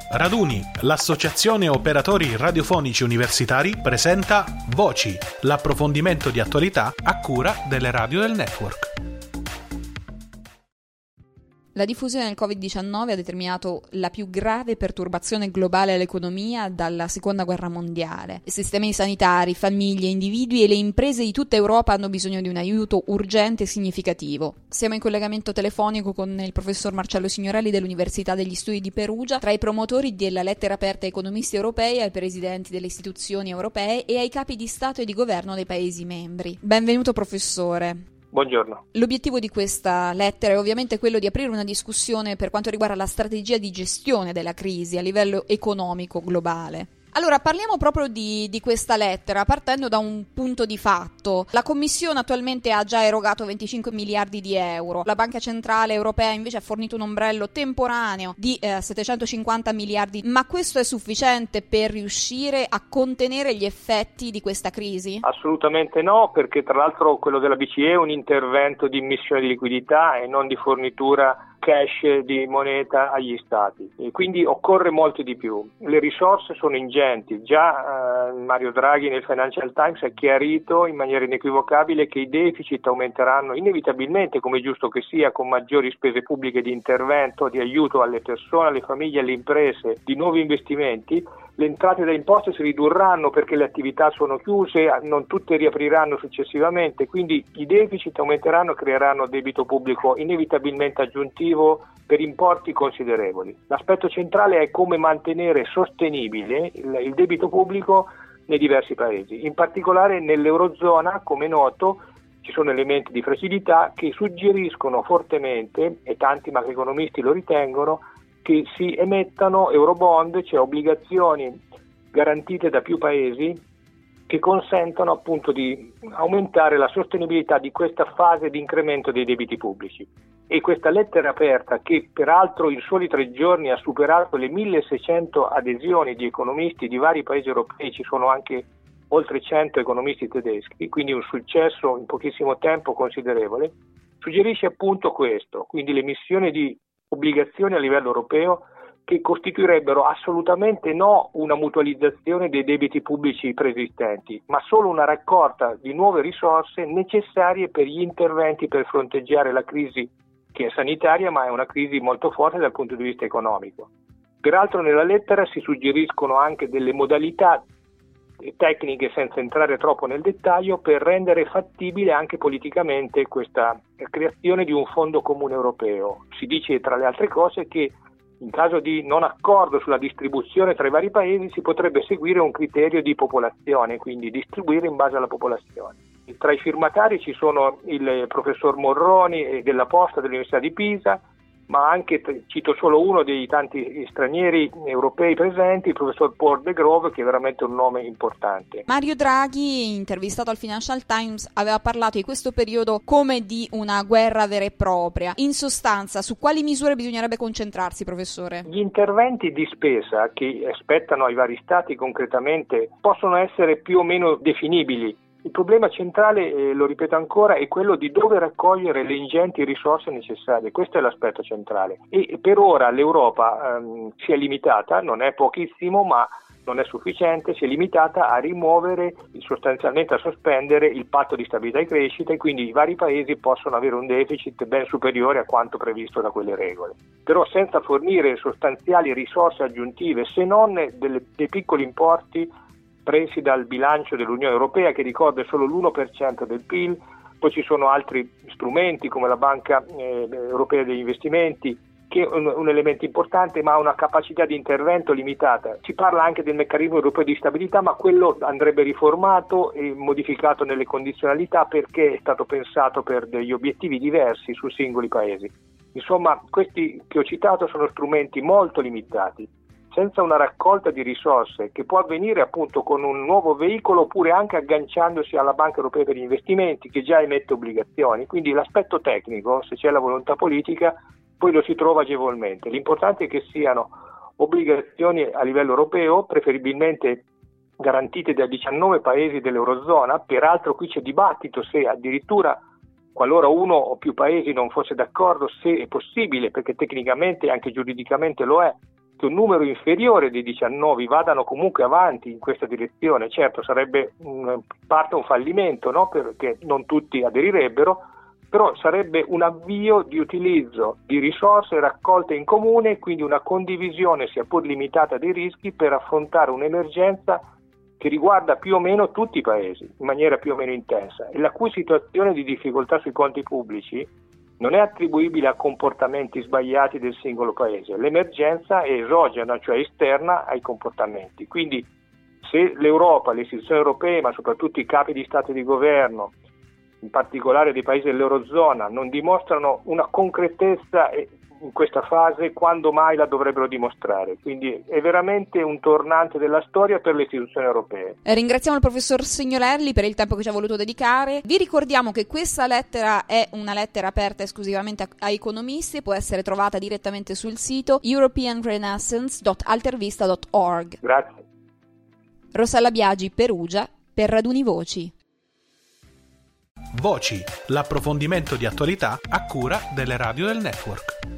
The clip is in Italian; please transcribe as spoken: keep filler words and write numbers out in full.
Raduni, l'associazione operatori radiofonici universitari, presenta Voci, l'approfondimento di attualità a cura delle radio del network. La diffusione del covid diciannove ha determinato la più grave perturbazione globale all'economia dalla seconda guerra mondiale. I sistemi sanitari, famiglie, individui e le imprese di tutta Europa hanno bisogno di un aiuto urgente e significativo. Siamo in collegamento telefonico con il professor Marcello Signorelli dell'Università degli Studi di Perugia, tra i promotori della lettera aperta ai economisti europei, ai presidenti delle istituzioni europee e ai capi di Stato e di governo dei Paesi membri. Benvenuto professore. Buongiorno. L'obiettivo di questa lettera è ovviamente quello di aprire una discussione per quanto riguarda la strategia di gestione della crisi a livello economico globale. Allora, parliamo proprio di, di questa lettera, partendo da un punto di fatto. La Commissione attualmente ha già erogato venticinque miliardi di euro, la Banca Centrale Europea invece ha fornito un ombrello temporaneo di eh, settecentocinquanta miliardi, ma questo è sufficiente per riuscire a contenere gli effetti di questa crisi? Assolutamente no, perché tra l'altro quello della B C E è un intervento di immissione di liquidità e non di fornitura cash di moneta agli stati, e quindi occorre molto di più. Le risorse sono ingenti, già eh, Mario Draghi nel Financial Times ha chiarito in maniera inequivocabile che i deficit aumenteranno inevitabilmente, come è giusto che sia, con maggiori spese pubbliche di intervento, di aiuto alle persone, alle famiglie, alle imprese, di nuovi investimenti. Le entrate da imposte si ridurranno perché le attività sono chiuse, non tutte riapriranno successivamente, quindi i deficit aumenteranno e creeranno debito pubblico inevitabilmente aggiuntivo per importi considerevoli. L'aspetto centrale è come mantenere sostenibile il, il debito pubblico nei diversi paesi, in particolare nell'Eurozona, come è noto. Ci sono elementi di fragilità che suggeriscono fortemente, e tanti macroeconomisti lo ritengono, che si emettano eurobond, cioè obbligazioni garantite da più paesi che consentono appunto di aumentare la sostenibilità di questa fase di incremento dei debiti pubblici. E questa lettera aperta, che peraltro in soli tre giorni ha superato le milleseicento adesioni di economisti di vari paesi europei, ci sono anche oltre cento economisti tedeschi, quindi un successo in pochissimo tempo considerevole, suggerisce appunto questo, quindi l'emissione di obbligazioni a livello europeo che costituirebbero assolutamente no una mutualizzazione dei debiti pubblici preesistenti, ma solo una raccolta di nuove risorse necessarie per gli interventi per fronteggiare la crisi che è sanitaria, ma è una crisi molto forte dal punto di vista economico. Peraltro nella lettera si suggeriscono anche delle modalità tecniche, senza entrare troppo nel dettaglio, per rendere fattibile anche politicamente questa creazione di un fondo comune europeo. Si dice tra le altre cose che in caso di non accordo sulla distribuzione tra i vari paesi si potrebbe seguire un criterio di popolazione, quindi distribuire in base alla popolazione. Tra i firmatari ci sono il professor Morroni della Posta dell'Università di Pisa, ma anche, cito solo uno dei tanti stranieri europei presenti, il professor Paul De Grove, che è veramente un nome importante. Mario Draghi, intervistato al Financial Times, aveva parlato di questo periodo come di una guerra vera e propria. In sostanza, su quali misure bisognerebbe concentrarsi, professore? Gli interventi di spesa che spettano ai vari stati concretamente possono essere più o meno definibili. Il problema centrale, eh, lo ripeto ancora, è quello di dove raccogliere le ingenti risorse necessarie. Questo è l'aspetto centrale. E per ora l'Europa ehm, si è limitata, non è pochissimo, ma non è sufficiente, si è limitata a rimuovere, sostanzialmente a sospendere il patto di stabilità e crescita, e quindi i vari paesi possono avere un deficit ben superiore a quanto previsto da quelle regole. Però senza fornire sostanziali risorse aggiuntive, se non delle, dei piccoli importi presi dal bilancio dell'Unione Europea, che ricorda è solo l'uno per cento del P I L, poi ci sono altri strumenti come la Banca eh, Europea degli Investimenti, che è un, un elemento importante ma ha una capacità di intervento limitata. Si parla anche del meccanismo europeo di stabilità, ma quello andrebbe riformato e modificato nelle condizionalità, perché è stato pensato per degli obiettivi diversi su singoli paesi. Insomma, questi che ho citato sono strumenti molto limitati, senza una raccolta di risorse che può avvenire appunto con un nuovo veicolo, oppure anche agganciandosi alla Banca Europea per gli Investimenti, che già emette obbligazioni. Quindi l'aspetto tecnico, se c'è la volontà politica, poi lo si trova agevolmente. L'importante è che siano obbligazioni a livello europeo, preferibilmente garantite da diciannove paesi dell'Eurozona. Peraltro qui c'è dibattito se addirittura, qualora uno o più paesi non fosse d'accordo, se è possibile, perché tecnicamente e anche giuridicamente lo è, un numero inferiore di diciannove vadano comunque avanti in questa direzione. Certo, sarebbe in parte un fallimento, no? Perché non tutti aderirebbero, però sarebbe un avvio di utilizzo di risorse raccolte in comune, quindi una condivisione sia pur limitata dei rischi per affrontare un'emergenza che riguarda più o meno tutti i paesi in maniera più o meno intensa e la cui situazione di difficoltà sui conti pubblici non è attribuibile a comportamenti sbagliati del singolo paese. L'emergenza è esogena, cioè esterna ai comportamenti. Quindi se l'Europa, le istituzioni europee, ma soprattutto i capi di Stato e di governo, in particolare dei paesi dell'Eurozona, non dimostrano una concretezza in questa fase, quando mai la dovrebbero dimostrare? Quindi è veramente un tornante della storia per le istituzioni europee. Ringraziamo il professor Signorelli per il tempo che ci ha voluto dedicare. Vi ricordiamo che questa lettera è una lettera aperta esclusivamente a, a economisti e può essere trovata direttamente sul sito european renaissance punto altervista punto org. Grazie. Rossella Biagi, Perugia, per Raduni Voci. Voci, l'approfondimento di attualità a cura delle radio del network.